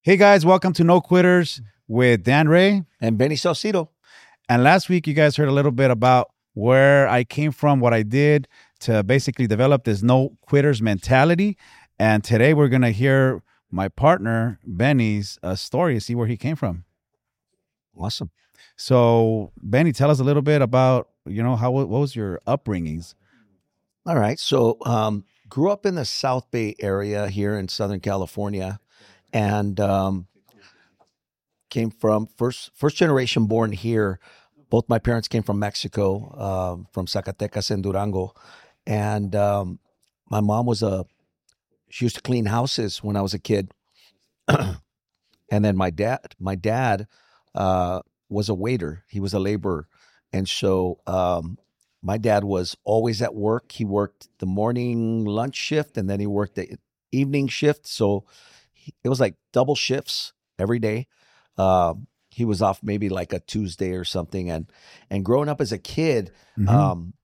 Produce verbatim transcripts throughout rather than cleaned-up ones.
Hey guys, welcome to No Quitters with Dan Ray and Benny Saucedo. And last week you guys heard a little bit about where I came from, what I did to basically develop this no quitters mentality. And today we're going to hear my partner Benny's uh, story, see where he came from. Awesome. So Benny, tell us a little bit about, you know, how what was your upbringings? All right. So um, grew up in the South Bay area here in Southern California. And um, came from first first generation born here. Both my parents came from Mexico, uh, from Zacatecas and Durango, and um, my mom was a she used to clean houses when I was a kid, and then my dad my dad uh, was a waiter. He was a laborer, and so um, my dad was always at work. He worked the morning lunch shift, and then he worked the evening shift. So it was like double shifts every day. Uh, he was off maybe like a Tuesday or something. And and growing up as a kid, mm-hmm. um,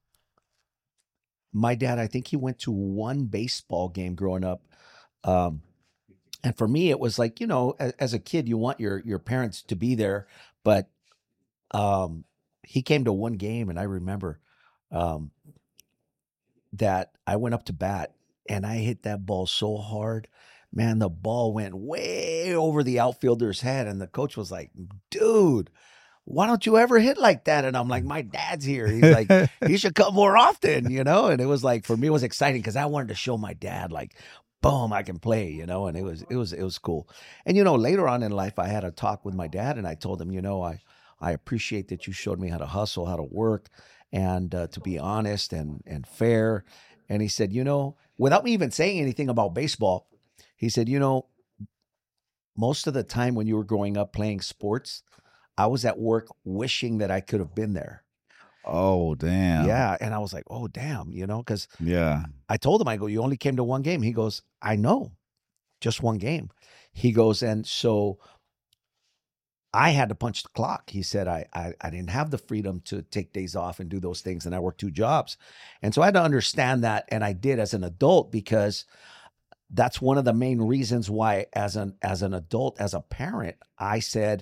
my dad, I think he went to one baseball game growing up. Um, and for me, it was like, you know, as, as a kid, you want your your parents to be there. But um, he came to one game, and I remember um, that I went up to bat, and I hit that ball so hard. Man, the ball went way over the outfielder's head, and the coach was like, dude, why don't you ever hit like that? And I'm like, my dad's here. He's like, you should come more often, you know? And it was like, for me, it was exciting because I wanted to show my dad, like, boom, I can play, you know? And it was, it was, it was cool. And, you know, later on in life, I had a talk with my dad, and I told him, you know, I, I appreciate that you showed me how to hustle, how to work, and uh, to be honest and, and fair. And he said, you know, without me even saying anything about baseball, he said, you know, most of the time when you were growing up playing sports, I was at work wishing that I could have been there. Oh, damn. Yeah. And I was like, oh, damn, you know, because yeah. I told him, I go, you only came to one game. He goes, I know, just one game. He goes, and so I had to punch the clock. He said, I, I, I didn't have the freedom to take days off and do those things. And I worked two jobs. And so I had to understand that. And I did as an adult, because that's one of the main reasons why as an as an adult, as a parent, I said,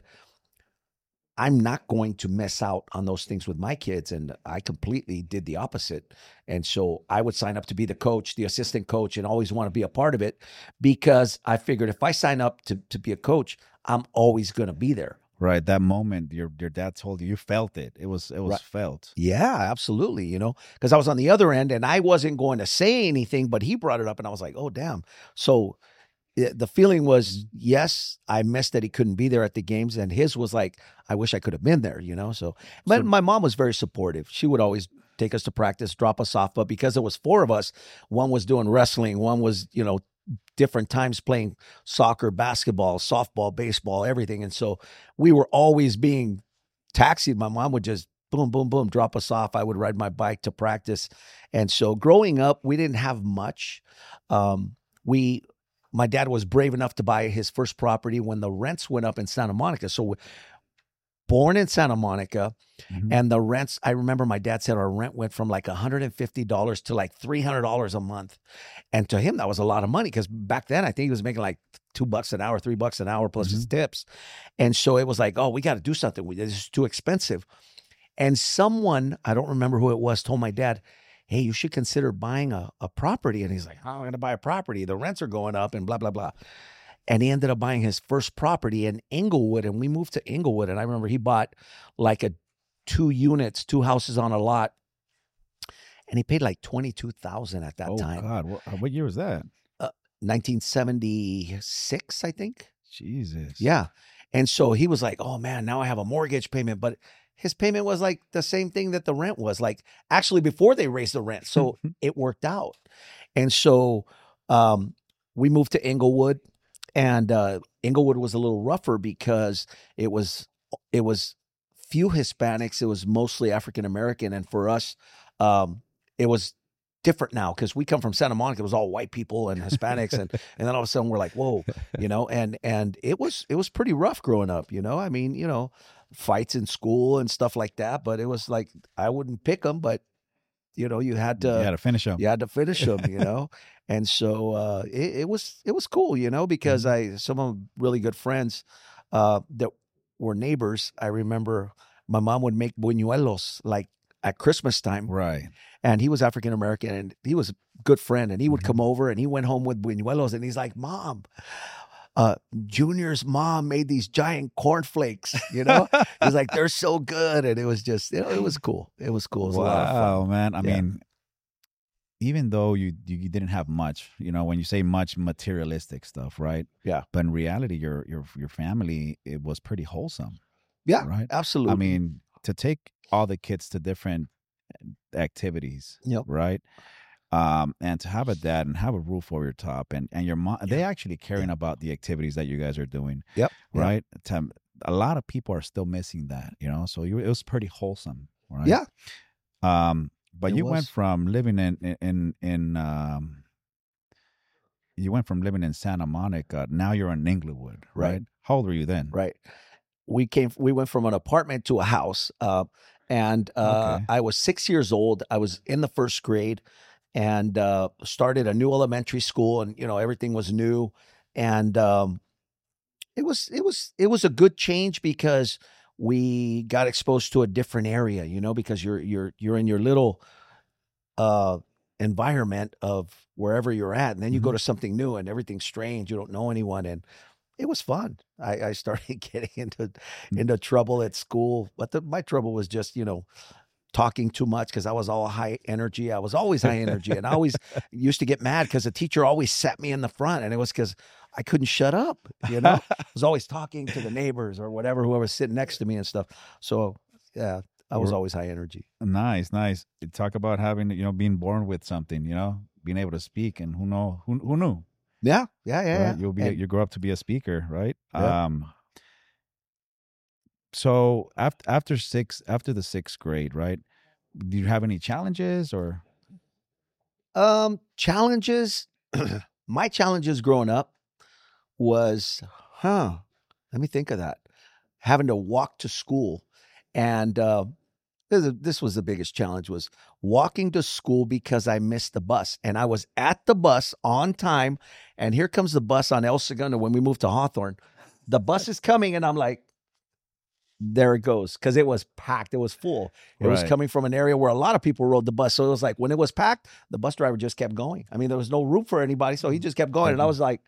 I'm not going to miss out on those things with my kids. And I completely did the opposite. And so I would sign up to be the coach, the assistant coach, and always want to be a part of it, because I figured if I sign up to, to be a coach, I'm always going to be there. Right. That moment your your dad told you, you felt it. It was it was right. felt. Yeah, absolutely. You know, because I was on the other end and I wasn't going to say anything, but he brought it up and I was like, oh, damn. So it, the feeling was, yes, I missed that he couldn't be there at the games. And his was like, I wish I could have been there, you know. So, but so, my mom was very supportive. She would always take us to practice, drop us off. But because there was four of us, one was doing wrestling, one was, you know, different times playing soccer, basketball, softball, baseball, everything. And so we were always being taxied. My mom would just boom, boom, boom, drop us off. I would ride my bike to practice. And so growing up, we didn't have much. Um, we, my dad was brave enough to buy his first property when the rents went up in Santa Monica. So born in Santa Monica, mm-hmm. and the rents, I remember my dad said our rent went from like one hundred fifty dollars to like three hundred dollars a month. And to him, that was a lot of money, because back then I think he was making like two bucks an hour, three bucks an hour plus mm-hmm. his tips. And so it was like, oh, we got to do something. This is too expensive. And someone, I don't remember who it was, told my dad, hey, you should consider buying a, a property. And he's like, how am I going to buy a property? The rents are going up and blah, blah, blah. And he ended up buying his first property in Inglewood, and we moved to Inglewood. And I remember he bought like a two units, two houses on a lot, and he paid like twenty-two thousand dollars at that oh, time. Oh God, what, what year was that? Uh, nineteen seventy-six, I think. Jesus. Yeah. And so he was like, oh man, now I have a mortgage payment. But his payment was like the same thing that the rent was, like actually before they raised the rent. So it worked out. And so um, we moved to Inglewood. And uh, Inglewood was a little rougher because it was it was few Hispanics. It was mostly African American, and for us, um, it was different now because we come from Santa Monica. It was all white people and Hispanics, and and then all of a sudden we're like, whoa, you know. And and it was it was pretty rough growing up, you know. I mean, you know, fights in school and stuff like that. But it was like I wouldn't pick them, but you know, you had to you had to finish them. You had to finish them, you know. And so uh, it, it was it was cool, you know, because Mhm. I some of really good friends uh, that were neighbors. I remember my mom would make buñuelos like at Christmas time, Right. and he was African American, and he was a good friend, and he would come Mhm. over, and he went home with buñuelos, and he's like, "Mom, uh, Junior's mom made these giant cornflakes, you know." He's like, "They're so good," and it was just, you know, it was cool. It was cool. It was a lot of Wow, fun. man. I Yeah. mean, even though you, you you didn't have much, you know, when you say much materialistic stuff, right? Yeah. But in reality, your your your family, it was pretty wholesome, Yeah, right? I absolutely. mean, to take all the kids to different activities, Yep. right? Um, and to have a dad and have a roof over your top, and and your mom, they Yeah. actually caring Yeah. about the activities that you guys are doing, Yep. Yep. right? To, a lot of people are still missing that, you know. So you, it was pretty wholesome, right? Yeah. Um, but It you went was. from living in in in, in um, you went from living in Santa Monica. Now you're in Inglewood, right? Right. How old were you then? Right. We came. We went from an apartment to a house, uh, and uh, Okay. I was six years old. I was in the first grade, and uh, started a new elementary school, and you know everything was new, and um, it was it was it was a good change because we got exposed to a different area, you know, because you're you're you're in your little uh environment of wherever you're at, and then you go Mhm. to something new and everything's strange. You don't know anyone, and it was fun. I, I started getting into Mm. into trouble at school, but the, my trouble was just you know talking too much because I was all high energy. I was always high energy, and I always used to get mad because the teacher always sat me in the front, and it was because I couldn't shut up. You know, I was always talking to the neighbors or whatever, whoever was sitting next to me and stuff. So yeah, I was We're- always high energy. Nice, nice. You talk about having, you know, being born with something, you know, being able to speak, and who know who who knew, Yeah, yeah, yeah, yeah. right? You'll be And you grow up to be a speaker, right? yeah. Um, so after after six after the sixth grade, right? Do you have any challenges or? Um, challenges. My challenges growing up was, huh? Let me think of that. Having to walk to school, and uh, this, is- this was the biggest challenge: was walking to school because I missed the bus, and I was at the bus on time, and here comes the bus on El Segundo when we moved to Hawthorne. The bus is coming, and I'm like, there it goes, because it was packed. It was full. It was Right. coming from an area where a lot of people rode the bus. So it was like when it was packed, the bus driver just kept going. I mean, there was no room for anybody. So he just kept going. And I was like,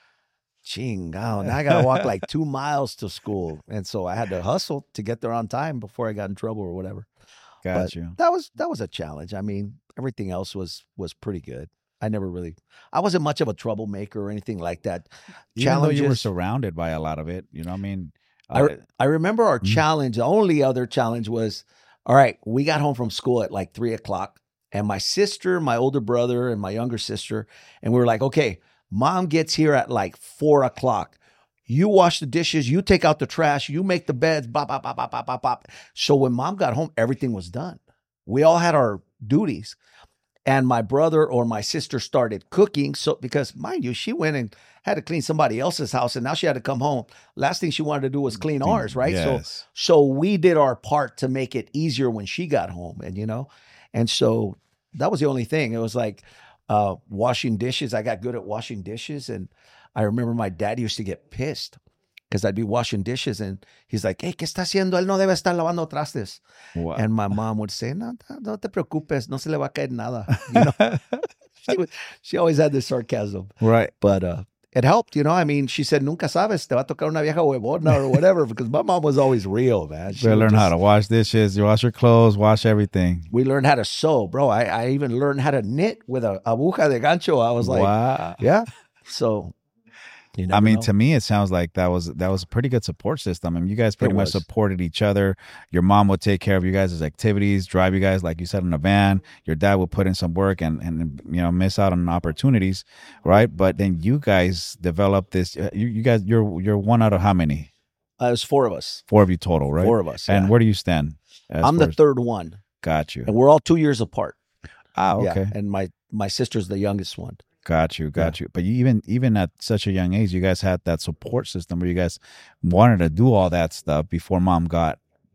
chingao, now I got to walk like two miles to school. And so I had to hustle to get there on time before I got in trouble or whatever. Got But you. that was that was a challenge. I mean, everything else was was pretty good. I never really, I wasn't much of a troublemaker or anything like that. Even though you were Challenges. surrounded by a lot of it, you know, what I mean, I, uh, re- I remember our Mhm. challenge. The only other challenge was, all right, we got home from school at like three o'clock, and my sister, my older brother, and my younger sister, and we were like, okay, mom gets here at like four o'clock. You wash the dishes, you take out the trash, you make the beds, bop, bop, bop, bop, bop, bop, bop. So when mom got home, everything was done. We all had our duties. And my brother or my sister started cooking. So, because mind you, she went and had to clean somebody else's house, and now she had to come home. Last thing she wanted to do was clean ours, right? So, Yes. so we did our part to make it easier when she got home, and you know, and so that was the only thing. It was like uh, washing dishes. I got good at washing dishes, and I remember my dad used to get pissed because I'd be washing dishes, and he's like, "Hey, ¿qué está haciendo? Él no debe estar lavando trastes." Wow. And my mom would say, "No, no, no te preocupes, no se le va a caer nada." You know, she, was, she always had this sarcasm, Right. but uh, it helped. You know, I mean, she said, "Nunca sabes, te va a tocar una vieja huevona or whatever," because my mom was always real, man. She You would learn how just- to wash dishes, you wash your clothes, wash everything. We learned how to sew, bro. I, I even learned how to knit with a aguja de gancho. I was like, wow. yeah. So, you I never mean, know. to me, it sounds like that was that was a pretty good support system. I mean, you guys pretty It much was. supported each other. Your mom would take care of you guys' activities, drive you guys, like you said, in a van. Your dad would put in some work and and you know miss out on opportunities, right? But then you guys developed this. uh, You, you guys, you're you're one out of how many? Uh, it was four of us. Four of you total, right? Four of us. And yeah. where do you stand? as I'm far the as- third one, Got you. and we're all two years apart. Ah, Yeah, okay. and my my sister's the youngest one. Got you, got you. But you even even at such a young age, you guys had that support system where you guys wanted to do all that stuff before mom got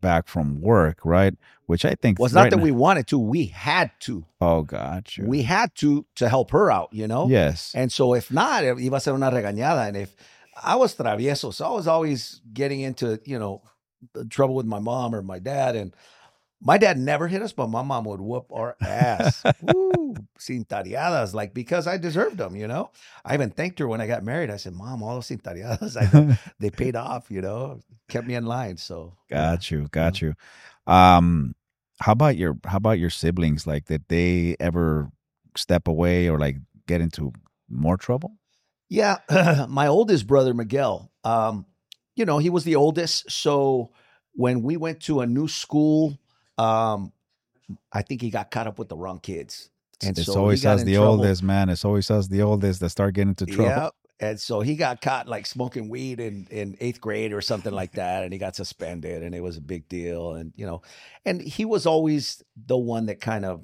back from work, right? Which I think Well, it's not right that now- we wanted to. We had to. Oh, gotcha. We had to to help her out, you know? Yes. And so if not, it iba a ser una regañada. And if I was travieso, so I was always getting into, you know, trouble with my mom or my dad. And my dad never hit us, but my mom would whoop our ass. Woo, cintariadas, like, because I deserved them, you know? I even thanked her when I got married. I said, Mom, all those cintariadas, I, they paid off, you know, kept me in line. So Got you, got you. Um, how about your how about your siblings? Like, did they ever step away or like get into more trouble? yeah, my oldest brother, Miguel, um, you know, he was the oldest. So when we went to a new school, um, I think he got caught up with the wrong kids. And It's so he always got us, in the trouble. oldest, man. It's always us, the oldest, that start getting into trouble. Yeah. And so he got caught like smoking weed in, in eighth grade or something like that. And he got suspended and it was a big deal. And, you know, and he was always the one that kind of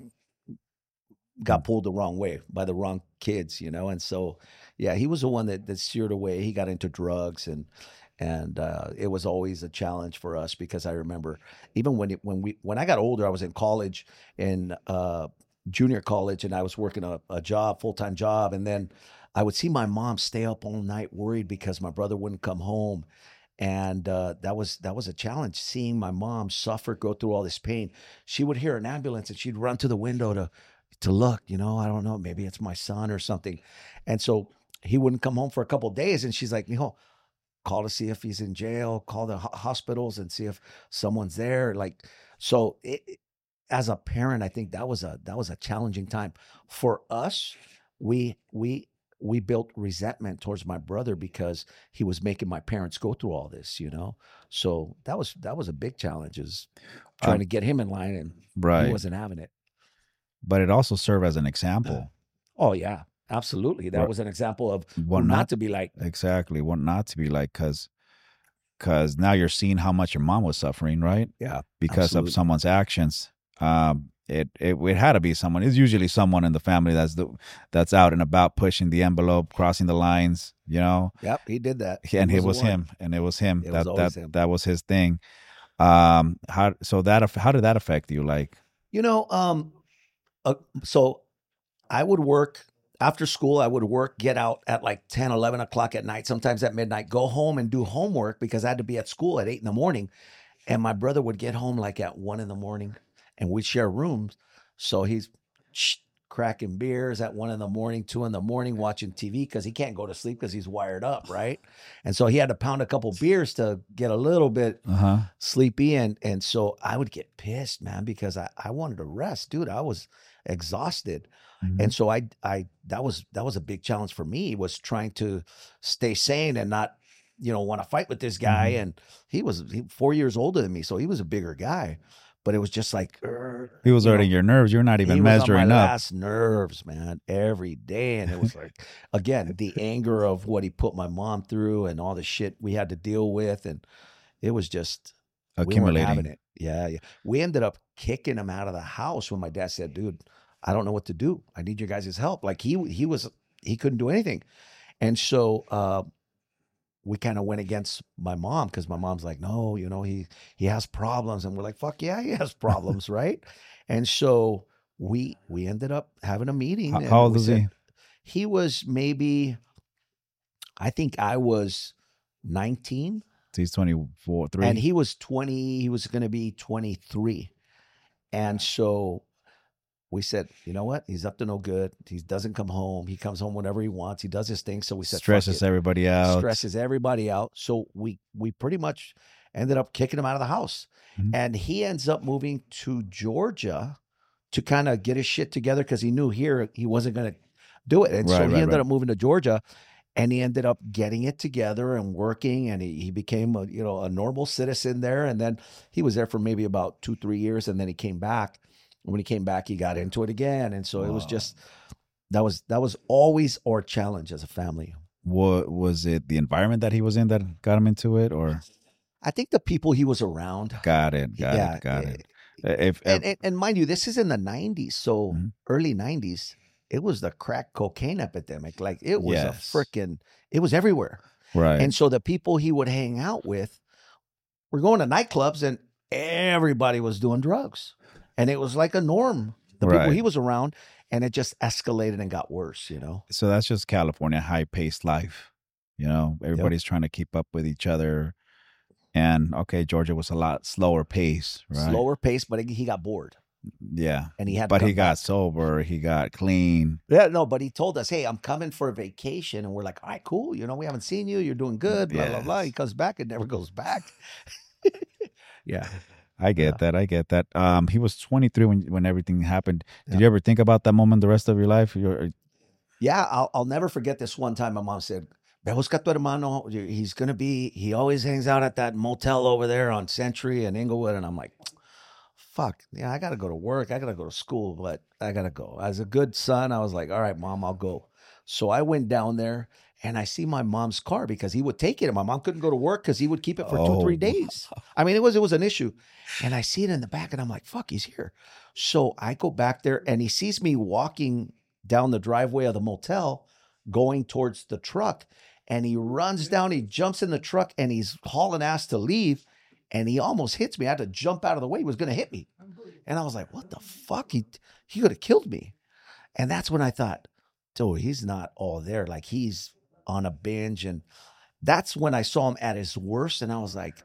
got pulled the wrong way by the wrong kids, you know? And so, yeah, he was the one that, that steered away. He got into drugs and, and uh, it was always a challenge for us because I remember even when it, when we when I got older, I was in college, in uh, junior college, and I was working a, a job, full time job, and then I would see my mom stay up all night worried because my brother wouldn't come home, and uh, that was that was a challenge. Seeing my mom suffer, go through all this pain, she would hear an ambulance and she'd run to the window to to look. You know, I don't know, maybe it's my son or something, and so he wouldn't come home for a couple of days, and she's like, "Mijo, call to see if he's in jail, call the ho- hospitals and see if someone's there." Like, so it, it- as a parent, I think that was a, that was a challenging time for us. We, we, we built resentment towards my brother because he was making my parents go through all this, you know? So that was, that was a big challenge, is trying Um, to get him in line, and Right. he wasn't having it. But it also served as an example. Oh yeah, absolutely. That Right. was an example of What who not not to be like. exactly, what not to be like, because because now you're seeing how much your mom was suffering, right? Yeah. Because Absolutely. of someone's actions. Um, it, it it had to be someone. It's usually someone in the family that's the that's out and about, pushing the envelope, crossing the lines. You know, Yep. He did that. and He it the was one. him, and it was him. It that was always that him. that was his thing. Um, how so that aff- how did that affect you? Like, You know, um, uh, so I would work after school. I would work, get out at like ten, eleven o'clock at night, sometimes at midnight, go home and do homework because I had to be at school at eight in the morning. And my brother would get home like at one in the morning, and we'd share rooms. So he's cracking beers at one in the morning, two in the morning, watching T V because he can't go to sleep because he's wired up, right? And so he had to pound a couple beers to get a little bit uh huh, sleepy, and and so I would get pissed, man, because I, I wanted to rest, dude. I was exhausted. Mm-hmm. And so I I that was that was a big challenge for me, was trying to stay sane and not, you know, want to fight with this guy. Mhm. And he was he, four years older than me, so he was a bigger guy. But it was just like, "Urgh," he was you know, hurting your nerves. You're not he even was on measuring my up. last nerves, man, every day. And it was like, again, the anger of what he put my mom through and all the shit we had to deal with, and it was just we weren't Accumulating. having it. Yeah, yeah. We ended up kicking him out of the house when my dad said, "Dude, I don't know what to do. I need your guys' help." Like he he was he couldn't do anything, and so uh, we kind of went against my mom because my mom's like, "No, you know he he has problems," and we're like, "Fuck yeah, he has problems, right?" And so we we ended up having a meeting. How, and how old we was said- he? He was maybe, I think I was nineteen. He's twenty-four, three. And he was twenty, he was going to be twenty-three. And so we said, you know what? He's up to no good. He doesn't come home. He comes home whenever he wants. He does his thing. So we said, fuck stresses it. everybody out. Stresses everybody out. So we we pretty much ended up kicking him out of the house. Mhm. And he ends up moving to Georgia to kind of get his shit together because he knew here he wasn't going to do it. And so Right, he right, ended right. up moving to Georgia. And he ended up getting it together and working, and he, he became a you know a normal citizen there. And then he was there for maybe about two three years, and then he came back. And when he came back, he got into it again, and so it was Wow. just that was that was always our challenge as a family. What was it? The environment that he was in that got him into it, or I think the people he was around. got it, got yeah, it, got eh, it. If, And, if and and mind you, this is in the nineties, so Mhm. early nineties. It was the crack cocaine epidemic. Like it was Yes. a freaking. It was everywhere. right, And so the people he would hang out with were going to nightclubs, and everybody was doing drugs. And it was like a norm. The Right. people he was around, and it just escalated and got worse, you know? So that's just California, high paced life. You know, everybody's trying to keep up with each other. And okay, Georgia was a lot slower pace, right? Slower pace, but he got bored. Yeah. And he had to But come he got back. sober, he got clean. Yeah, no, but he told us, hey, I'm coming for a vacation. And we're like, all right, cool. You know, we haven't seen you. You're doing good, blah, blah, blah. Yes. He comes back and never goes back. Yeah. I get Yeah. that. I get that. Um, he was twenty-three when when everything happened. Did Yeah. you ever think about that moment the rest of your life? You're, Yeah, I'll, I'll never forget this one time my mom said, "Ve, busca tu hermano. He's going to be, he always hangs out at that motel over there on Century and Inglewood." And I'm like, fuck, yeah, I got to go to work. I got to go to school, but I got to go. As a good son, I was like, all right, Mom, I'll go. So I went down there and I see my mom's car because he would take it. And my mom couldn't go to work because he would keep it for two, three Oh. days. I mean, it was, it was an issue. And I see it in the back and I'm like, fuck, he's here. So I go back there and he sees me walking down the driveway of the motel going towards the truck. And he runs down, he jumps in the truck and he's hauling ass to leave. And he almost hits me. I had to jump out of the way. He was going to hit me. And I was like, what the fuck? He, he could have killed me. And that's when I thought, dude, he's not all there. Like he's on a binge. And that's when I saw him at his worst. And I was like,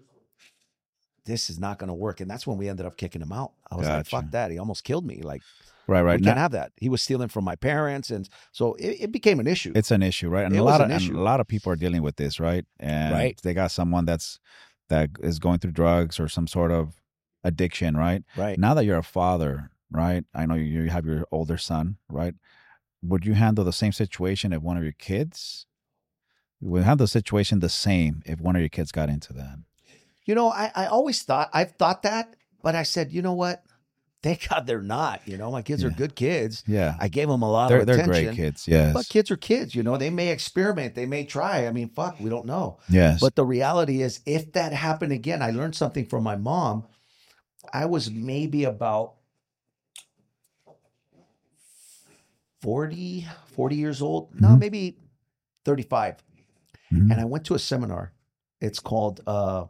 this is not going to work. And that's when we ended up kicking him out. I was like, Gotcha. fuck that. He almost killed me. Like, right, right. we Now, can't have that. He was stealing from my parents. And so it, it became an issue. it's an issue, right? And It a was lot of an and issue. a lot of people are dealing with this, right? And Right. they got someone that's that is going through drugs or some sort of addiction, right? Right. Now that you're a father, right? I know you you have your older son, right? Would you handle the same situation if one of your kids? Would you handle the situation the same if one of your kids got into that? You know, I, I always thought, I've thought that, but I said, you know what? Thank God they're not. You know, my kids are Yeah. good kids. Yeah, I gave them a lot they're of they're attention. great kids. Yes, But kids are kids, you know, they may experiment, they may try. I mean, fuck, we don't know. yes. But the reality is, if that happened again, I learned something from my mom. I was maybe about forty, forty years old. No, Mhm. maybe thirty-five. Mhm. And I went to a seminar. It's called, uh,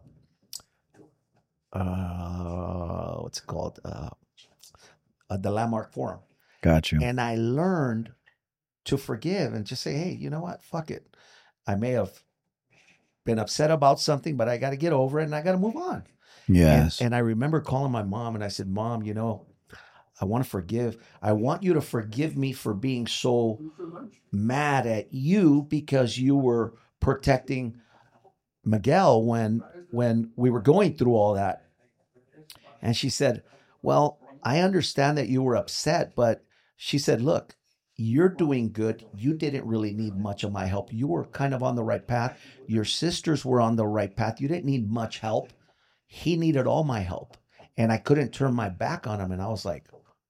uh, what's it called? Uh, uh, the Landmark Forum. Got you. And I learned to forgive and just say, hey, you know what? Fuck it. I may have been upset about something, but I got to get over it and I got to move on. Yes. And, and I remember calling my mom and I said, Mom, you know, I want to forgive. I want you to forgive me for being so mad at you because you were protecting Miguel when when we were going through all that. And she said, well, I understand that you were upset, but she said, look, you're doing good. You didn't really need much of my help. You were kind of on the right path. Your sisters were on the right path. You didn't need much help. He needed all my help. And I couldn't turn my back on him. And I was like,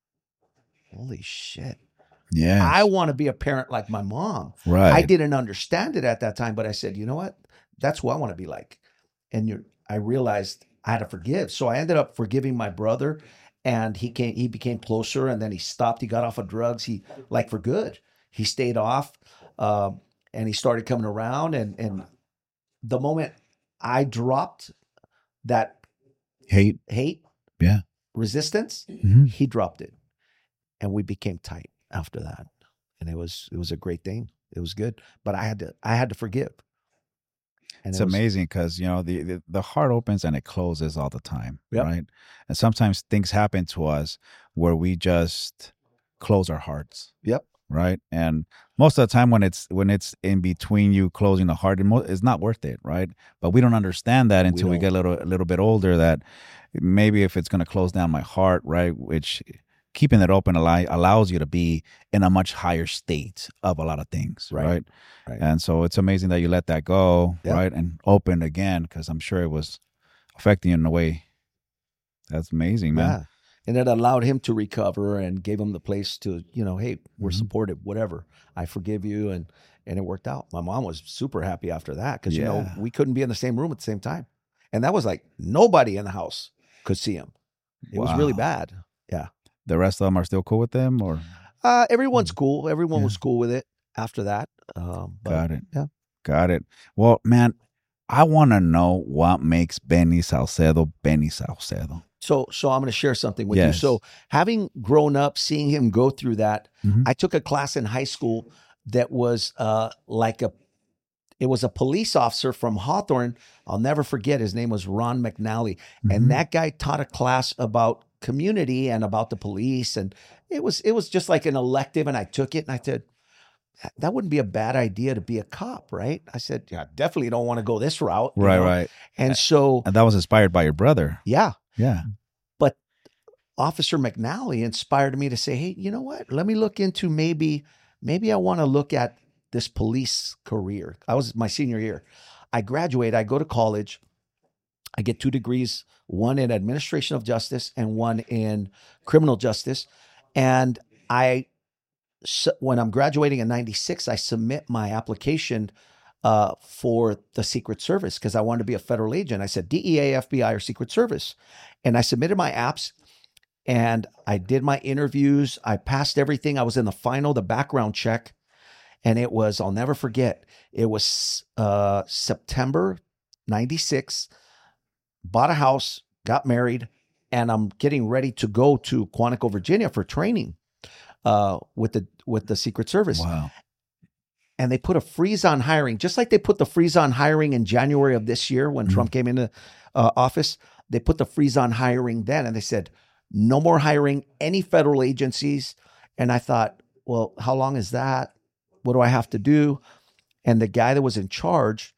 holy shit. Yes. I want to be a parent like my mom. right. I didn't understand it at that time, but I said, you know what? That's who I want to be like. And you're, I realized I had to forgive. So I ended up forgiving my brother and he came, he became closer and then he stopped. He got off of drugs. He like for good, he stayed off um, and he started coming around. And, and the moment I dropped that Hate. hate, Yeah. resistance, Mhm. he dropped it and we became tight after that. And it was, it was a great thing. It was good, but I had to, I had to forgive. And It's it was- amazing because you know the, the the heart opens and it closes all the time, Yep. right? And sometimes things happen to us where we just close our hearts. Yep. Right. And most of the time when it's when it's in between you closing the heart, it mo- it's not worth it, right? But we don't understand that until we, don't. get a little a little bit older. That maybe if it's going to close down my heart, right, which keeping it open allow, allows you to be in a much higher state of a lot of things, Right. right? Right. And so it's amazing that you let that go, Yeah. right, and open again because I'm sure it was affecting you in a way. That's amazing, man. Yeah. And it allowed him to recover and gave him the place to, you know, hey, we're Mhm. supportive, whatever. I forgive you. And and it worked out. My mom was super happy after that because, you know, Yeah. we couldn't be in the same room at the same time. And that was like nobody in the house could see him. It was really Wow. bad. The rest of them are still cool with them, or Uh, everyone's cool. Everyone Yeah. was cool with it after that. Um, but got it? yeah. Got it. Well, man, I want to know what makes Benny Salcedo Benny Salcedo. So, so I'm going to share something with you. Yes. So, having grown up, seeing him go through that, Mhm. I took a class in high school that was uh, like a, it was a police officer from Hawthorne. I'll never forget. His name was Ron McNally, Mhm. and that guy taught a class about community and about the police, and it was it was just like an elective. And I took it, and I said, that wouldn't be a bad idea to be a cop, right? I said, yeah, I definitely don't want to go this route, you Right, know? right. And so, And that was inspired by your brother. yeah. Yeah. But Officer McNally inspired me to say, hey, you know what? Let me look into maybe, maybe I want to look at this police career. I was my senior year. I graduate, I go to college. I get two degrees, one in administration of justice and one in criminal justice. And I, so when I'm graduating in ninety-six, I submit my application uh, for the Secret Service because I wanted to be a federal agent. I said D E A, F B I, or Secret Service. And I submitted my apps and I did my interviews. I passed everything. I was in the final, the background check. And it was, I'll never forget, it was uh, September ninety-six, bought a house, got married, and I'm getting ready to go to Quantico, Virginia for training uh, with the with the Secret Service. Wow. And they put a freeze on hiring, just like they put the freeze on hiring in January of this year when Mhm. Trump came into uh, office. They put the freeze on hiring then, and they said, no more hiring any federal agencies. And I thought, well, how long is that? What do I have to do? And the guy that was in charge,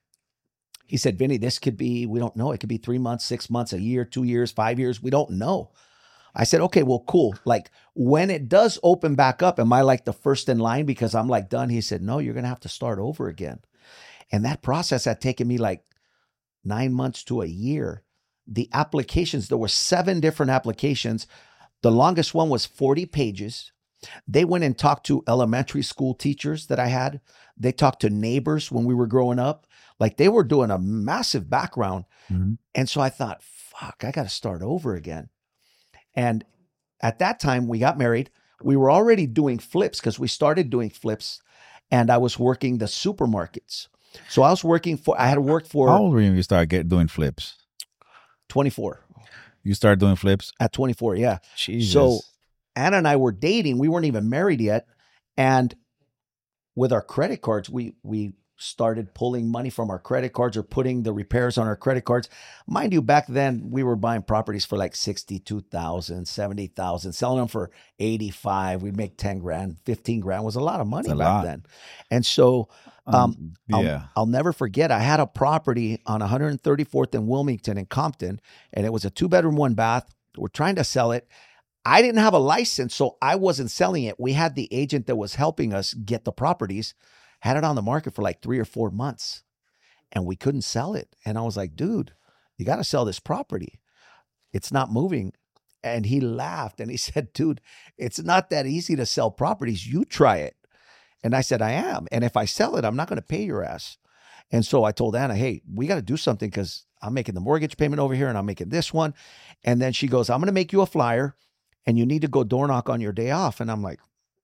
he said, Vinny, this could be, we don't know. It could be three months, six months, a year, two years, five years. We don't know. I said, okay, well, cool. Like when it does open back up, am I like the first in line because I'm like done? He said, no, you're going to have to start over again. And that process had taken me like nine months to a year. The applications, there were seven different applications. The longest one was forty pages. They went and talked to elementary school teachers that I had. They talked to neighbors when we were growing up. Like they were doing a massive background. Mhm. And so I thought, fuck, I got to start over again. And at that time, we got married. We were already doing flips because we started doing flips. And I was working the supermarkets. So I was working for, I had worked How for old were you when you started get, doing flips? twenty-four. You started doing flips? At twenty-four, yeah. Jesus. So Anna and I were dating. We weren't even married yet. And with our credit cards, we we started pulling money from our credit cards or putting the repairs on our credit cards. Mind you, back then we were buying properties for like sixty-two thousand, seventy thousand, selling them for eighty-five. We'd make ten grand, fifteen grand was a lot of money It's a back lot. then. And so um, Um, I'll, yeah. I'll never forget, I had a property on one hundred thirty-fourth and Wilmington in Compton, and it was a two bedroom, one bath. We're trying to sell it. I didn't have a license, so I wasn't selling it. We had the agent that was helping us get the properties, had it on the market for like three or four months, and we couldn't sell it. And I was like, dude, you got to sell this property. It's not moving. And he laughed and he said, dude, it's not that easy to sell properties. You try it. And I said, I am. And if I sell it, I'm not going to pay your ass. And so I told Anna, hey, we got to do something because I'm making the mortgage payment over here and I'm making this one. And then she goes, I'm going to make you a flyer and you need to go door knock on your day off. And I'm like,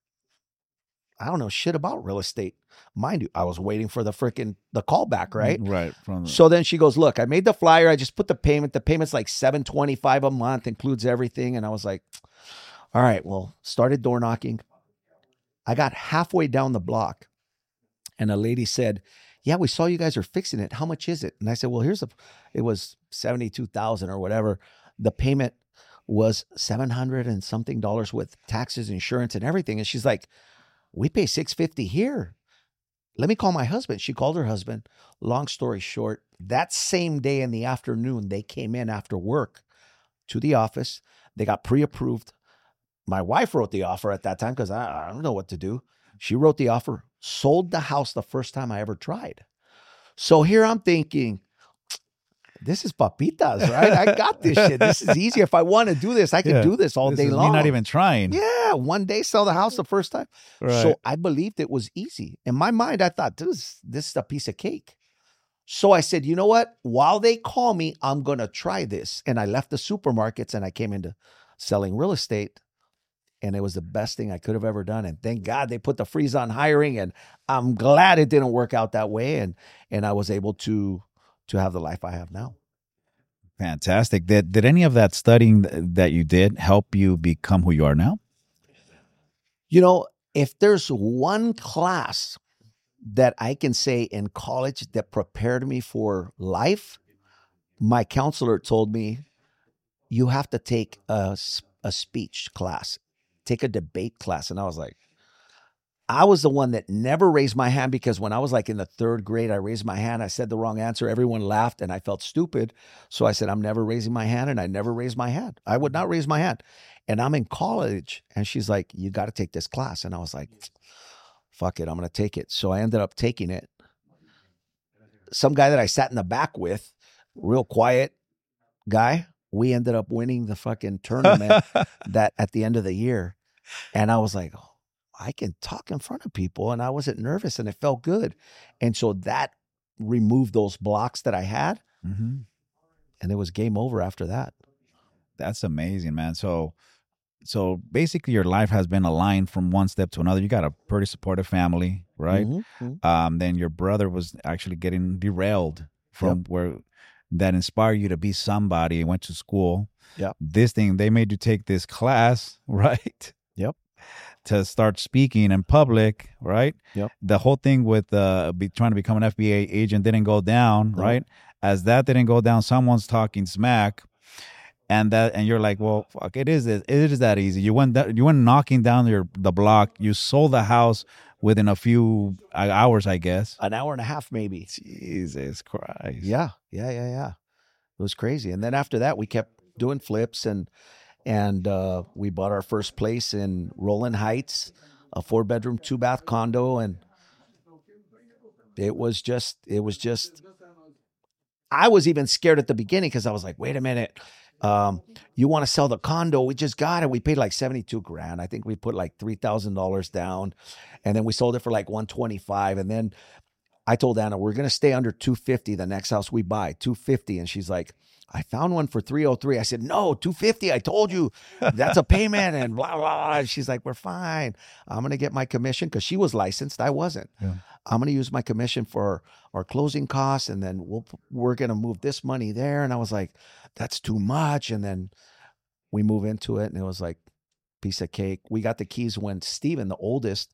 I don't know shit about real estate. Mind you, I was waiting for the freaking, the callback, right? Right. From the, So then she goes, look, I made the flyer. I just put the payment. The payment's like seven twenty-five a month, includes everything. And I was like, all right, well, started door knocking. I got halfway down the block and a lady said, yeah, we saw you guys are fixing it. How much is it? And I said, well, here's a, it was seventy-two thousand or whatever. The payment was seven hundred and something dollars with taxes, insurance and everything. And she's like, we pay six fifty here. Let me call my husband. She called her husband. Long story short, that same day in the afternoon, they came in after work to the office. They got pre-approved. My wife wrote the offer at that time because I, I don't know what to do. She wrote the offer, sold the house the first time I ever tried. So here I'm thinking, this is papitas, right? I got this shit. This is easy. If I want to do this, I can Yeah. do this all this day is long. Me not even trying. Yeah, one day sell the house the first time. Right. So I believed it was easy. In my mind, I thought, this, this is a piece of cake. So I said, you know what? While they call me, I'm going to try this. And I left the supermarkets and I came into selling real estate. And it was the best thing I could have ever done. And thank God they put the freeze on hiring. And I'm glad it didn't work out that way. And and I was able to to have the life I have now. Fantastic. Did did any of that studying th- that you did help you become who you are now? You know, if there's one class that I can say in college that prepared me for life, my counselor told me, you have to take a, s- a speech class, take a debate class. And I was like, I was the one that never raised my hand, because when I was like in the third grade, I raised my hand. I said the wrong answer. Everyone laughed and I felt stupid. So I said, I'm never raising my hand. And I never raised my hand. I would not raise my hand. And I'm in college and she's like, you got to take this class. And I was like, fuck it, I'm going to take it. So I ended up taking it. Some guy that I sat in the back with, real quiet guy, we ended up winning the fucking tournament that at the end of the year. And I was like, oh, I can talk in front of people, and I wasn't nervous and it felt good. And so that removed those blocks that I had, Mm-hmm. and it was game over after that. That's amazing, man. So, so basically, your life has been aligned from one step to another. You got a pretty supportive family, right? Mhm. Um, then your brother was actually getting derailed from where that inspired you to be somebody. Went to school. Yep. This thing, they made you take this class, right? Yep. To start speaking in public, right? Yep. The whole thing with uh, be, trying to become an F B I agent didn't go down, No. right? As that didn't go down, someone's talking smack, and that, and you're like, well, fuck, it is it is that easy. You went that, you went knocking down your the block. You sold the house within a few uh, hours, I guess. An hour and a half, maybe. Jesus Christ. Yeah. Yeah. Yeah. Yeah. It was crazy. And then after that, we kept doing flips, and and uh, we bought our first place in Roland Heights, a four bedroom, two bath condo. And it was just, it was just, I was even scared at the beginning, because I was like, wait a minute. Um, you want to sell the condo? We just got it. We paid like seventy-two grand. I think we put like three thousand dollars down, and then we sold it for like one twenty-five. And then I told Anna, we're going to stay under two fifty the next house we buy, two fifty. And she's like, I found one for three oh three. I said, no, two fifty. I told you that's a payment, and blah, blah, blah. And she's like, we're fine. I'm going to get my commission, because she was licensed. I wasn't. Yeah. I'm going to use my commission for our closing costs, and then we'll, we're going to move this money there. And I was like, that's too much. And then we move into it, and it was like piece of cake. We got the keys when Steven, the oldest,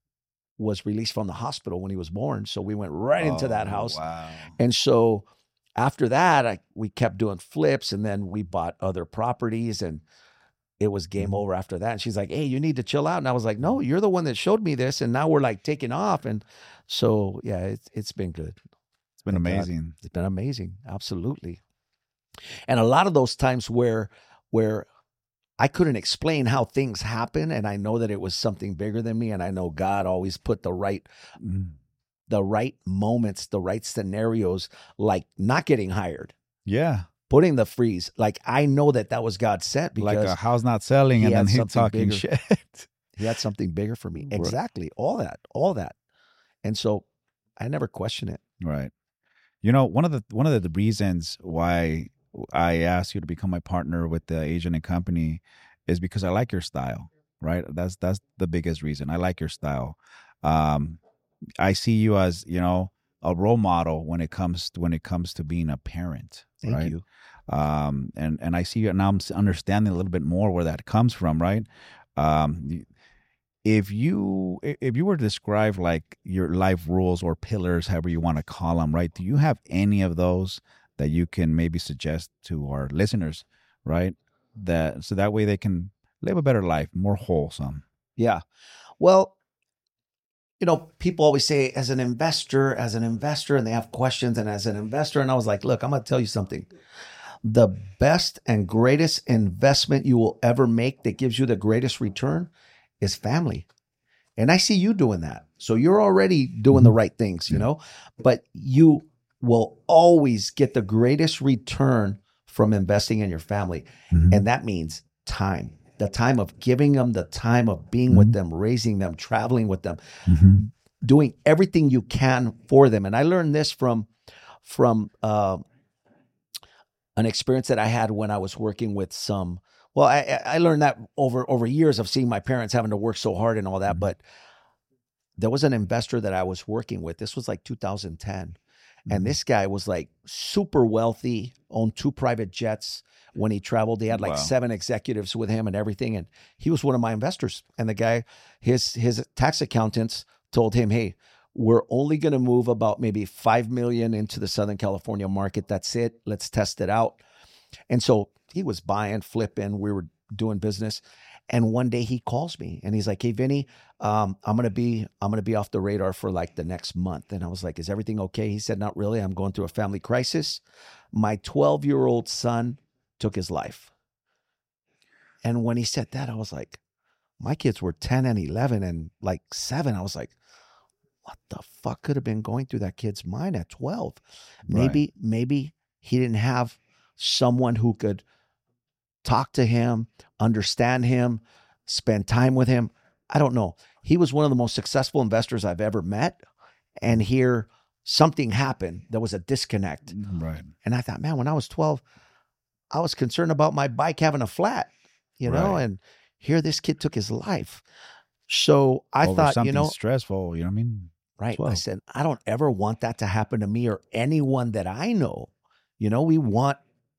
was released from the hospital when he was born. So we went right into that Oh, house. Wow. And so after that, I, we kept doing flips, and then we bought other properties, and it was game Mhm. over after that. And she's like, hey, you need to chill out. And I was like, no, you're the one that showed me this. And now we're like taking off. And so, yeah, it's, it's been good. It's been Thank God. amazing. It's been amazing. Absolutely. And a lot of those times where, where I couldn't explain how things happen, and I know that it was something bigger than me. And I know God always put the right, Mhm. the right moments, the right scenarios, like not getting hired, Yeah. putting the freeze. Like, I know that that was God sent, because Like a house not selling, he and had then he something talking bigger. shit. he had something bigger for me. Right. Exactly. All that, all that. And so I never question it. Right. You know, one of the one of the reasons why I asked you to become my partner with the agent and company is because I like your style, right? That's that's the biggest reason. I like your style. Um, I see you as, you know, a role model when it comes to, when it comes to being a parent. Thank right? you. Um, and and I see you now. I'm understanding a little bit more where that comes from, right? Um, if you if you were to describe like your life rules or pillars, however you want to call them, right? Do you have any of those that you can maybe suggest to our listeners, right? That so that way they can live a better life, more wholesome. Yeah. Well, you know, people always say as an investor, as an investor, and they have questions, and as an investor, and I was like, look, I'm going to tell you something. The best and greatest investment you will ever make that gives you the greatest return is family. And I see you doing that. So you're already doing the right things, you know, but you will always get the greatest return from investing in your family. Mm-hmm. And that means time, the time of giving them, the time of being with them, raising them, traveling with them, Mm-hmm. doing everything you can for them. And I learned this from, from, uh, an experience that I had when I was working with some, well, I, I learned that over, over years of seeing my parents having to work so hard and all that. But there was an investor that I was working with. This was like two thousand ten. And Mhm. this guy was like super wealthy, owned two private jets. When he traveled, he had like Wow. seven executives with him and everything. And he was one of my investors. And the guy, his his tax accountants told him, hey, we're only going to move about maybe five million into the Southern California market. That's it. Let's test it out. And so he was buying, flipping. We were doing business. And one day he calls me and he's like, hey, Vinny, um, I'm going to be, I'm going to be off the radar for like the next month. And I was like, is everything okay? He said, not really. I'm going through a family crisis. My twelve year old son took his life. And when he said that, I was like, my kids were ten and eleven and like seven. I was like, what the fuck could have been going through that kid's mind at twelve? Maybe, Right. maybe he didn't have someone who could talk to him, understand him, spend time with him. I don't know. He was one of the most successful investors I've ever met. And here something happened. There was a disconnect. Right. And I thought, man, when I was twelve, I was concerned about my bike having a flat, you know, Right. and here this kid took his life. So I Over thought, something you know, stressful. You know what I mean? right. I twelve. said, I don't ever want that to happen to me or anyone that I know. You know, we want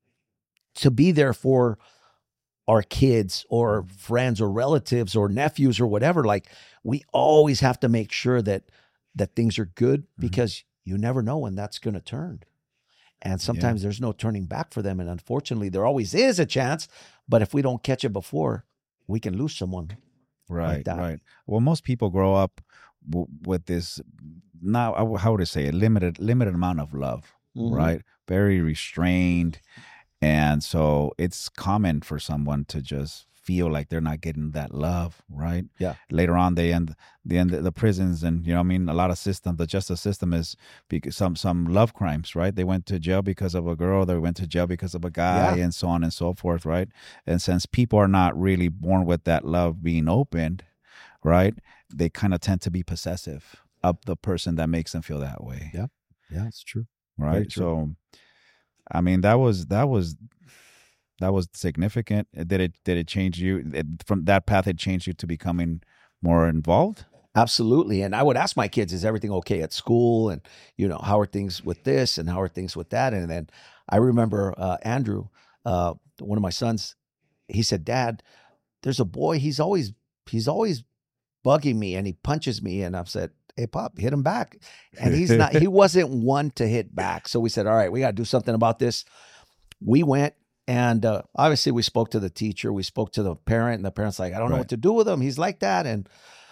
to be there for our kids or friends or relatives or nephews or whatever. Like we always have to make sure that that things are good because you never know when that's going to turn. And sometimes there's no turning back for them. And unfortunately, there always is a chance. But if we don't catch it before, we can lose someone. Right, that. right. Well, most people grow up w- with this. Now, I w- how would I say it? Limited, limited amount of love. Mhm. Right. Very restrained, and so it's common for someone to just feel like they're not getting that love. Right. Yeah. Later on, they end they end the prisons, and you know, what I mean, a lot of system. The justice system is because some some love crimes. Right. They went to jail because of a girl. They went to jail because of a guy, Yeah. and so on and so forth. Right. And since people are not really born with that love being opened, right, they kind of tend to be possessive of the person that makes them feel that way. Yeah. Yeah, it's true. Right. Very true. So, I mean, that was that was that was significant. Did it did it change you it, from that path? It changed you to becoming more involved. Absolutely. And I would ask my kids, is everything okay at school? And, you know, how are things with this and how are things with that? And then I remember uh, Andrew, uh, one of my sons, he said, Dad, there's a boy, he's always, he's always bugging me and he punches me. And I've said, hey, Pop, hit him back. And he's not, he wasn't one to hit back. So we said, all right, we got to do something about this. We went and uh, obviously we spoke to the teacher. We spoke to the parent and the parent's like, I don't know Right. what to do with him. He's like that. And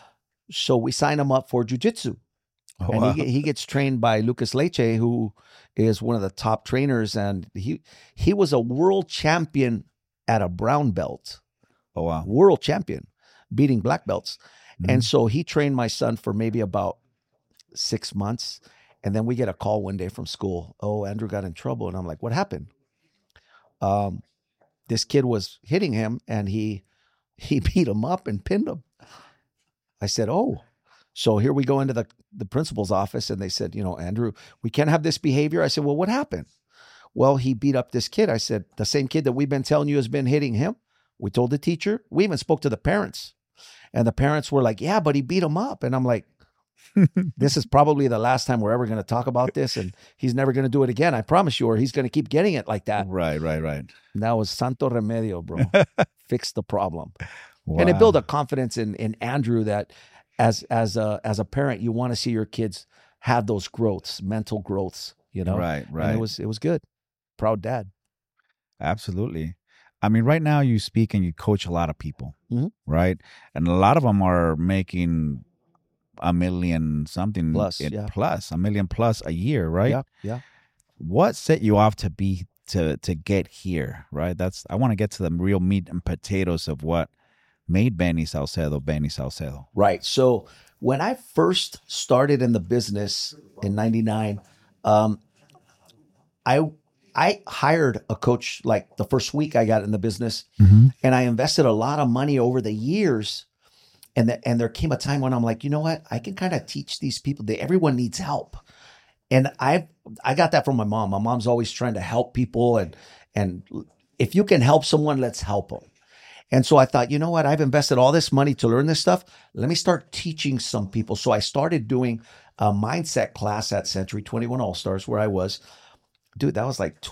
so we sign him up for jujitsu. Oh, And wow. he, he gets trained by Lucas Leche, who is one of the top trainers. And he, he was a world champion at a brown belt, Oh, wow. world champion, beating black belts. Mhm. And so he trained my son for maybe about six months. And then we get a call one day from school. Oh, Andrew got in trouble. And I'm like, what happened? Um, this kid was hitting him and he, he beat him up and pinned him. I said, oh, so here we go into the, the principal's office and they said, you know, Andrew, we can't have this behavior. I said, well, what happened? Well, he beat up this kid. I said, the same kid that we've been telling you has been hitting him. We told the teacher. We even spoke to the parents. And the parents were like, yeah, but he beat him up. And I'm like, this is probably the last time we're ever going to talk about this. And he's never going to do it again. I promise you, or he's going to keep getting it like that. Right, right, right. And that was Santo Remedio, bro. Fix the problem. Wow. And it built a confidence in in Andrew that as as a as a parent, you want to see your kids have those growths, mental growths, you know. Right, And right. it was it was good. Proud dad. Absolutely. I mean, right now you speak and you coach a lot of people, Mhm. right? And a lot of them are making a million something Plus, it- yeah. plus, a million plus a year, right? Yeah, yeah. What set you off to be to to get here, right? That's I want to get to the real meat and potatoes of what made Benny Salcedo Benny Salcedo. Right. So when I first started in the business in ninety-nine, um, I I hired a coach like the first week I got in the business, and I invested a lot of money over the years. And the, and there came a time when I'm like, you know what? I can kind of teach these people that everyone needs help. And I I got that from my mom. My mom's always trying to help people, and and if you can help someone, let's help them. And so I thought, you know what? I've invested all this money to learn this stuff. Let me start teaching some people. So I started doing a mindset class at Century twenty-one All Stars where I was. Dude, that was like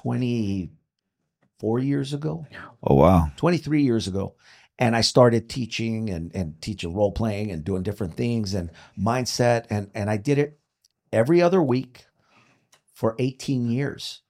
twenty-four years ago. Oh, wow. twenty-three years ago. And I started teaching and, and teaching role playing and doing different things and mindset. And, and I did it every other week for eighteen years.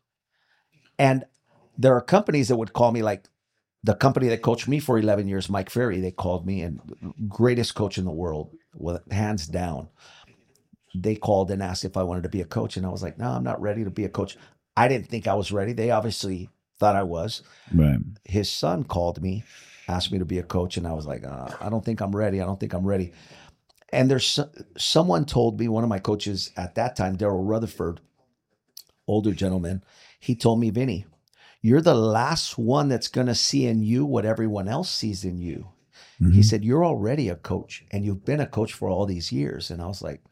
And there are companies that would call me, like the company that coached me for eleven years, Mike Ferry, they called me, and greatest coach in the world, well, hands down. They called and asked if I wanted to be a coach. And I was like, no, I'm not ready to be a coach. I didn't think I was ready. They obviously thought I was. Right. His son called me, asked me to be a coach. And I was like, uh, I don't think I'm ready. I don't think I'm ready. And there's someone told me, one of my coaches at that time, Daryl Rutherford, older gentleman, he told me, Vinny, you're the last one that's going to see in you what everyone else sees in you. Mm-hmm. He said, you're already a coach and you've been a coach for all these years. And I was like,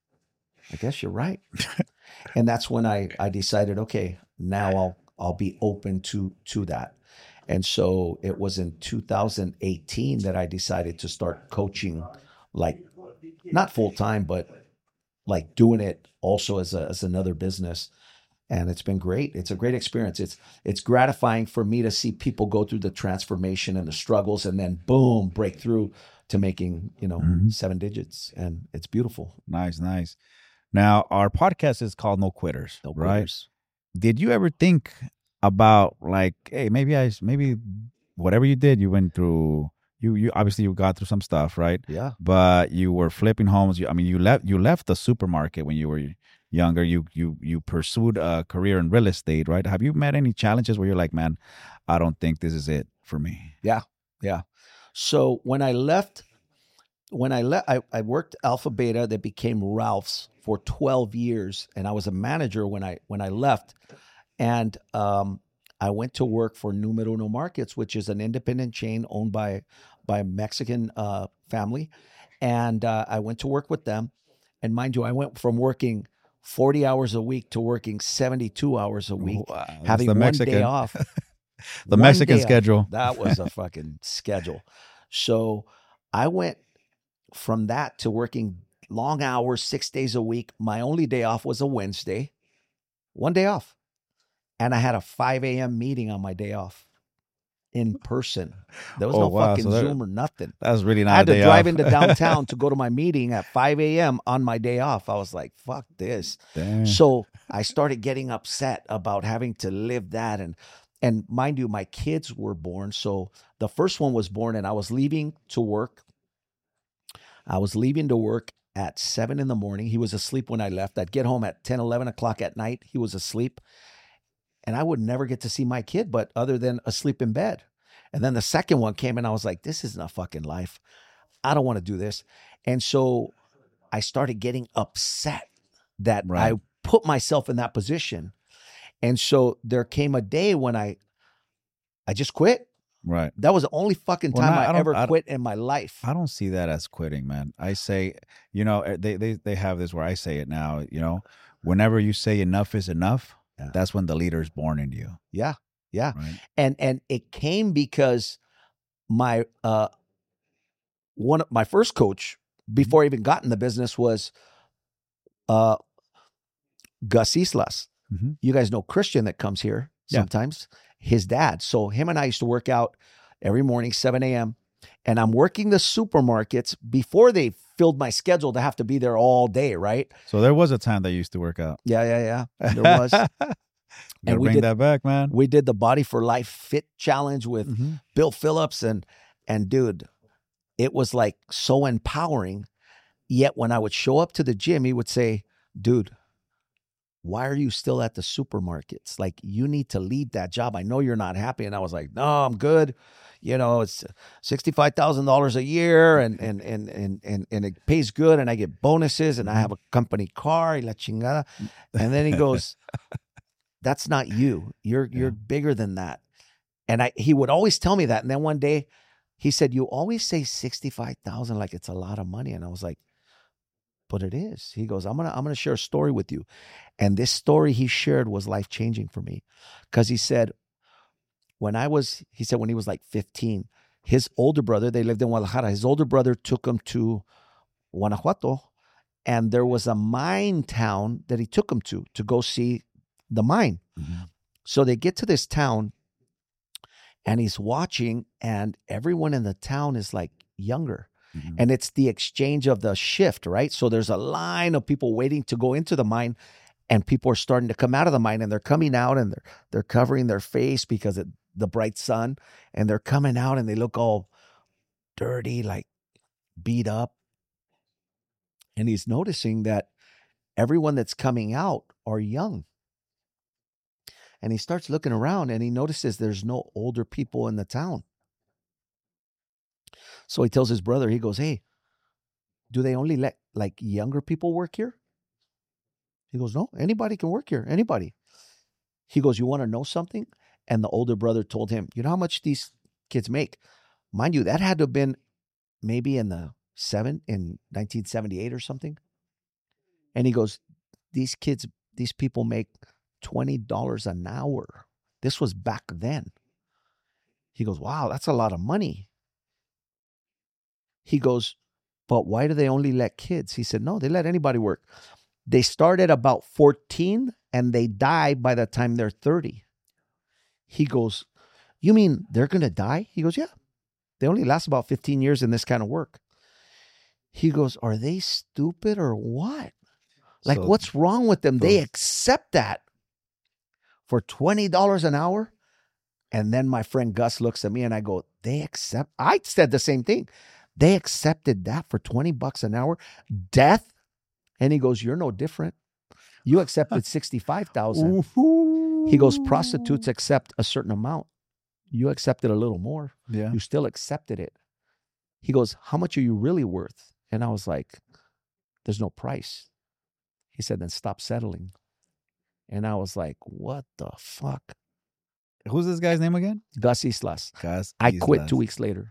I guess you're right. And that's when I, I decided, okay, now I'll, I'll be open to, to that. And so it was in two thousand eighteen that I decided to start coaching, like not full time, but like doing it also as a, as another business. And it's been great. It's a great experience. It's it's gratifying for me to see people go through the transformation and the struggles and then boom, break through to making, you know, mm-hmm. seven digits. And it's beautiful. Nice, nice. Now, our podcast is called No Quitters, No right? Quitters. Did you ever think about like, hey, maybe I, maybe whatever you did, you went through, you, you obviously you got through some stuff, right? Yeah. But you were flipping homes. You, I mean, you left, you left the supermarket when you were younger. You, you, you pursued a career in real estate, right? Have you met any challenges where you're like, man, I don't think this is it for me? Yeah. Yeah. So when I left, when I left, I, I worked Alpha Beta that became Ralph's for twelve years. And I was a manager when I, when I left. And um, I went to work for Numero Uno Markets, which is an independent chain owned by, by a Mexican uh, family. And uh, I went to work with them. And mind you, I went from working forty hours a week to working seventy-two hours a week, wow, having one Mexican. day off. the Mexican schedule. Off. That was a fucking schedule. So I went from that to working long hours, six days a week. My only day off was a Wednesday, one day off. And I had a five a.m. meeting on my day off in person. There was oh, no wow. fucking so that, Zoom or nothing. That was really not I had a to day drive off. into downtown to go to my meeting at five a.m. on my day off. I was like, fuck this. Damn. So I started getting upset about having to live that. And, and mind you, my kids were born. So the first one was born and I was leaving to work. I was leaving to work at seven in the morning. He was asleep when I left. I'd get home at ten, eleven o'clock at night. He was asleep. And I would never get to see my kid, but other than asleep in bed. And then the second one came and I was like, this isn't a fucking life. I don't want to do this. And so I started getting upset that right. I put myself in that position. And so there came a day when I, I just quit. Right. That was the only fucking time well, I, I ever I quit in my life. I don't see that as quitting, man. I say, you know, they, they, they have this where I say it now, you know, whenever you say enough is enough, yeah. that's when the leader is born in you. Yeah. Yeah. Right. And, and it came because my, uh, one of my first coach before I even got in the business was, uh, Gus Islas. Mm-hmm. You guys know Christian that comes here sometimes. Yeah. His dad. So him and I used to work out every morning, seven a.m. And I'm working the supermarkets before they filled my schedule to have to be there all day, right? So there was a time that you used to work out. Yeah, yeah, yeah. There was. And we bring did, that back, man. We did the Body for Life Fit Challenge with mm-hmm. Bill Phillips. And, and dude, it was like so empowering. Yet when I would show up to the gym, he would say, dude, why are you still at the supermarkets? Like, you need to lead that job. I know you're not happy. And I was like, no, I'm good. You know, it's sixty-five thousand dollars a year and, and, and, and, and, and it pays good. And I get bonuses and I have a company car. Y la chingada. And then he goes, that's not you. You're, you're yeah. bigger than that. And I, he would always tell me that. And then one day he said, you always say sixty-five thousand like it's a lot of money. And I was like, but it is. He goes, I'm going to, I'm going to share a story with you. And this story he shared was life-changing for me. Because he said, when I was, he said, when he was like fifteen, his older brother, they lived in Guadalajara. His older brother took him to Guanajuato and there was a mine town that he took them to to go see the mine. Mhm. So they get to this town, and he's watching, and everyone in the town is like younger. Mhm. And it's the exchange of the shift, right? So there's a line of people waiting to go into the mine, and people are starting to come out of the mine, and they're coming out, and they're they're covering their face because of the bright sun, and they're coming out, and they look all dirty, like beat up. And he's noticing that everyone that's coming out are young. And he starts looking around, and he notices there's no older people in the town. So he tells his brother, he goes, hey, do they only let like younger people work here? He goes, no, anybody can work here, anybody. He goes, you want to know something? And the older brother told him, you know how much these kids make? Mind you, that had to have been maybe in the seven, in nineteen seventy-eight or something. And he goes, these kids, these people make twenty dollars an hour. This was back then. He goes, wow, that's a lot of money. He goes, but why do they only let kids? He said, no, they let anybody work. They start at about fourteen and they die by the time they're thirty. He goes, you mean they're going to die? He goes, yeah. They only last about fifteen years in this kind of work. He goes, are they stupid or what? Like, So- what's wrong with them? They so- accept that for twenty dollars an hour. And then my friend Gus looks at me and I go, they accept. I said the same thing. They accepted that for twenty bucks an hour. Death. And he goes, you're no different. You accepted sixty-five thousand. He goes, prostitutes accept a certain amount. You accepted a little more. Yeah. You still accepted it. He goes, how much are you really worth? And I was like, there's no price. He said, then stop settling. And I was like, what the fuck? Who's this guy's name again? Gus Islas. Gus I quit Islas. two weeks later.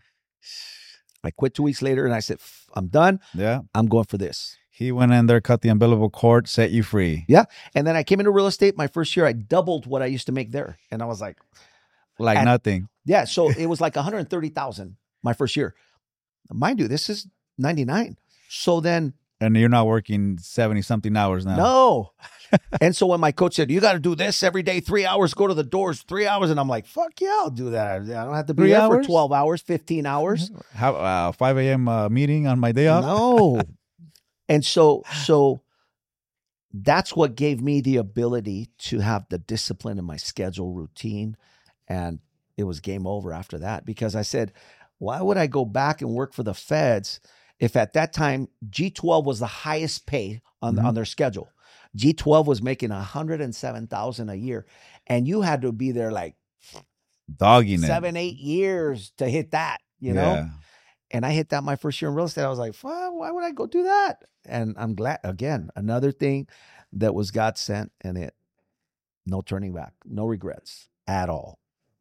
I quit two weeks later and I said, "F- I'm done. Yeah. I'm going for this. He went in there, cut the umbilical cord, set you free. Yeah. And then I came into real estate. My first year, I doubled what I used to make there. And I was like, Like And- nothing. yeah. So it was like one hundred thirty thousand my first year. Mind you, this is ninety-nine. So then, And you're not working seventy something hours now. no. And so when my coach said, you got to do this every day, three hours, go to the doors, three hours. And I'm like, fuck yeah, I'll do that. I don't have to be Three there for hours? twelve hours, fifteen hours. How uh, five a.m. Uh, meeting on my day off? No. And so, so that's what gave me the ability to have the discipline in my schedule routine. And it was game over after that because I said, why would I go back and work for the feds if at that time G twelve was the highest pay on, Mhm. on their schedule? G twelve was making one hundred seven thousand dollars a year. And you had to be there like Dogging it. seven, eight years to hit that, you know? Yeah. And I hit that my first year in real estate. I was like, "Fuck, why would I go do that?" And I'm glad, again, another thing that was God sent, and it, no turning back, no regrets at all.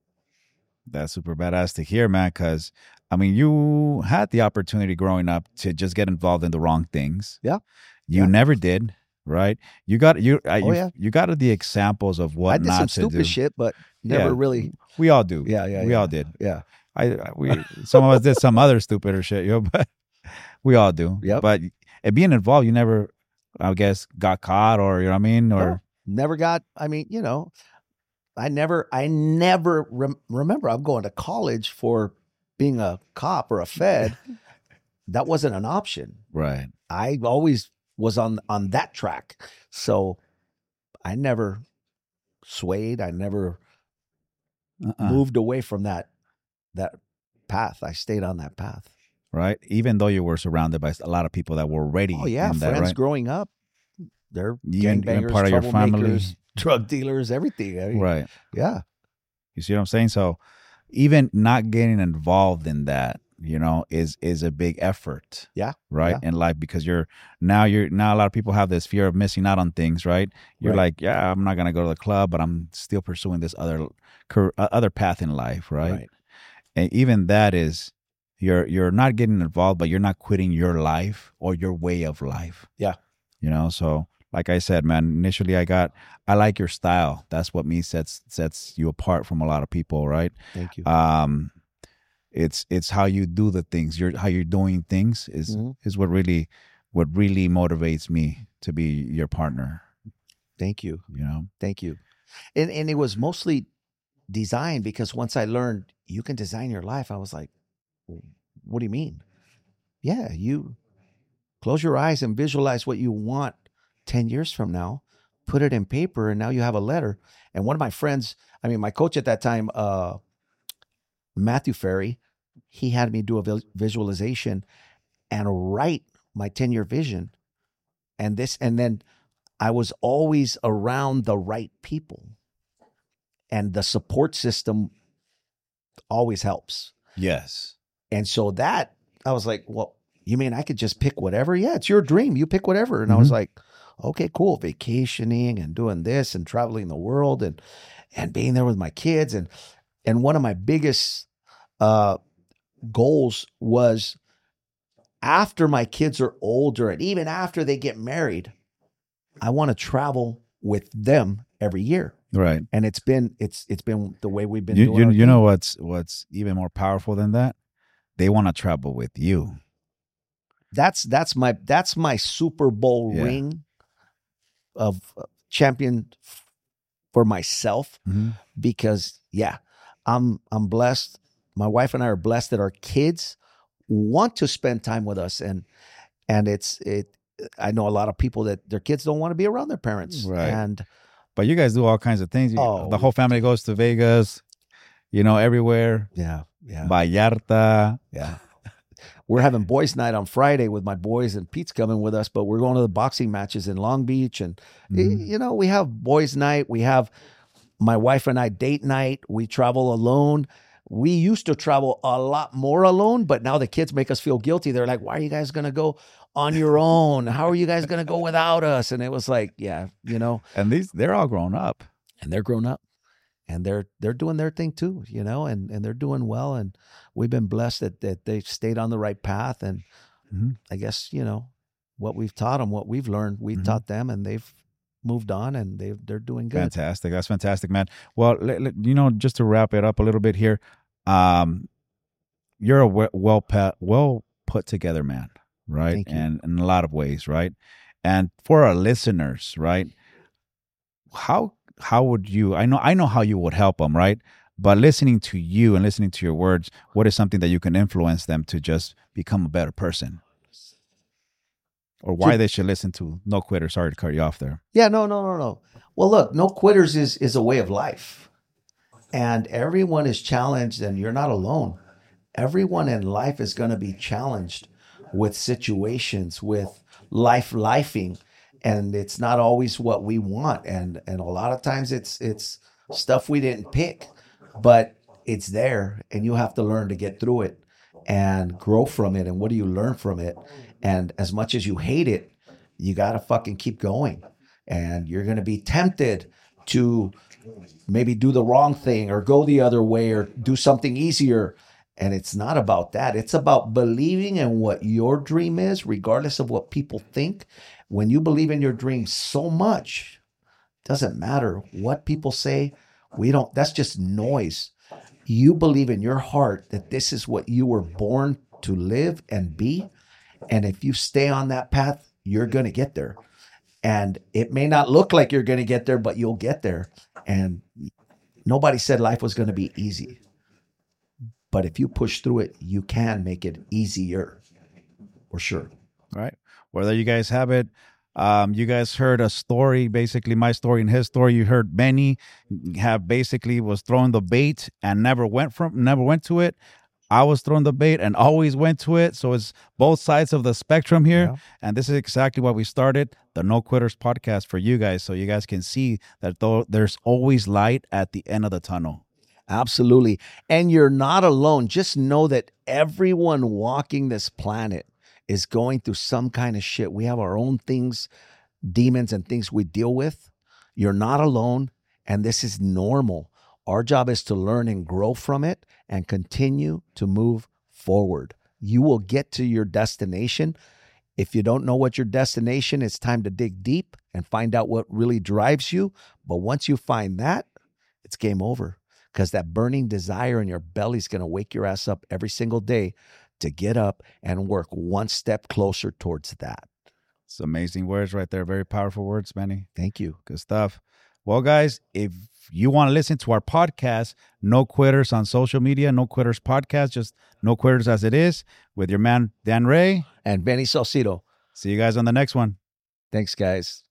That's super badass to hear, man. Because I mean, you had the opportunity growing up to just get involved in the wrong things. Yeah. You Yeah. never did, right? You got you. Uh, Oh, you, yeah. you got the examples of what I did not some to stupid do. shit, but never Yeah. really. We all do. Yeah, yeah, We yeah. all did. Yeah. I, I we some of us did some other stupider shit, yo, but we all do. Yep. But it being involved, you never, I guess, got caught or you know what I mean, or No, never got, I mean, you know, I never, I never rem- remember I'm going to college for being a cop or a fed. That wasn't an option. right. I always was on on that track. So I never swayed. I never Uh-uh. moved away from that that path. I stayed on that path. Right. Even though you were surrounded by a lot of people that were already Oh yeah, in friends that, right? growing up, they're Even- even gangbangers, part of your family. troublemakers, drug dealers, everything. I mean, Right. Yeah. You see what I'm saying? So even not getting involved in that, you know, is is a big effort. Yeah, Right. yeah. In life because you're now you're now a lot of people have this fear of missing out on things, right? You're Right. like, yeah, I'm not gonna go to the club, but I'm still pursuing this other cur- uh, other path in life, right? Right. And even that is you're you're not getting involved, but you're not quitting your life or your way of life. Yeah. You know, so like I said, man, initially I got I like your style. That's what me sets sets you apart from a lot of people, right? Thank you. Um it's it's how you do the things. You're how you're doing things is Mhm. is what really what really motivates me to be your partner. Thank you. You know, Thank you. And and it was mostly design, because once I learned you can design your life, I was like, what do you mean? Yeah, you close your eyes and visualize what you want ten years from now, put it in paper, and now you have a letter. And one of my friends, I mean, my coach at that time, uh, Matthew Ferry, he had me do a vi- visualization and write my ten-year vision. And this, and then I was always around the right people. And the support system always helps. yes, And so that, I was like, well, you mean I could just pick whatever? Yeah, it's your dream. You pick whatever. And I was Mhm. like, okay, cool. Vacationing and doing this and traveling the world and and being there with my kids. And and one of my biggest uh, goals was, after my kids are older and even after they get married, I want to travel with them every year. right. And it's been it's it's been the way we've been You doing. you, our you thing. know what's what's even more powerful than that? They want to travel with you. That's that's my that's my Super Bowl Yeah. ring of uh, champion f- for myself, Mhm. because yeah, I'm I'm blessed. My wife and I are blessed that our kids want to spend time with us, and and it's it. I know a lot of people that their kids don't want to be around their parents, Right. and But you guys do all kinds of things. You, Oh, the whole family goes to Vegas, you know, everywhere. yeah, yeah, Vallarta. yeah. We're having boys' night on Friday with my boys, and Pete's coming with us. But we're going to the boxing matches in Long Beach, and y- Mhm. you know, we have boys' night. We have my wife and I date night. We travel alone. We used to travel a lot more alone, but now the kids make us feel guilty. They're like, "Why are you guys gonna go on your own? How are you guys gonna go without us?" And it was like, yeah, you know. And these, they're all grown up. And they're grown up, and they're they're doing their thing too, you know, and and they're doing well. And we've been blessed that that they've stayed on the right path. And Mhm. I guess, you know, what we've taught them, what we've learned, we've Mhm. taught them, and they've moved on, and they they're doing good. Fantastic. That's fantastic, man. Well, let- let- you know, just to wrap it up a little bit here, um, you're a we- well put, well put together man, right? Thank you. And in a lot of ways, right? And for our listeners, right? How how would you? I know I know how you would help them, right? But listening to you and listening to your words, what is something that you can influence them to just become a better person, or why To- they should listen to No Quitter? Sorry to cut you off there. Yeah, no, no, no, no. Well, look, no quitters is is a way of life, and everyone is challenged, and you're not alone. Everyone in life is going to be challenged with situations, with life lifing, and it's not always what we want, and and a lot of times it's it's stuff we didn't pick, but it's there, and you have to learn to get through it and grow from it. And what do you learn from it? And as much as you hate it, you got to fucking keep going. And you're going to be tempted to maybe do the wrong thing or go the other way or do something easier. And it's not about that. It's about believing in what your dream is, regardless of what people think. When you believe in your dream so much, doesn't matter what people say. We don't, that's just noise. You believe in your heart that this is what you were born to live and be. And if you stay on that path, you're going to get there. And it may not look like you're going to get there, but you'll get there. And nobody said life was going to be easy. But if you push through it, you can make it easier, for sure. Right. Well, there you guys have it. Um, you guys heard a story, basically my story and his story. You heard Benny have basically was throwing the bait and never went from never went to it. I was throwing the bait and always went to it. So it's both sides of the spectrum here. Yeah. And this is exactly why we started the No Quitters podcast for you guys. So you guys can see that though there's always light at the end of the tunnel. Absolutely. And you're not alone. Just know that everyone walking this planet is going through some kind of shit. We have our own things, demons and things we deal with. You're not alone, and this is normal. Our job is to learn and grow from it and continue to move forward. You will get to your destination. If you don't know what your destination is, it's time to dig deep and find out what really drives you. But once you find that, it's game over, because that burning desire in your belly is going to wake your ass up every single day to get up and work one step closer towards that. It's amazing words right there. Very powerful words, Benny. Thank you. Good stuff. Well, guys, if you want to listen to our podcast, No Quitters on social media, No Quitters podcast, just No Quitters as it is, with your man, Dan Ray. And Benny Salcido. See you guys on the next one. Thanks, guys.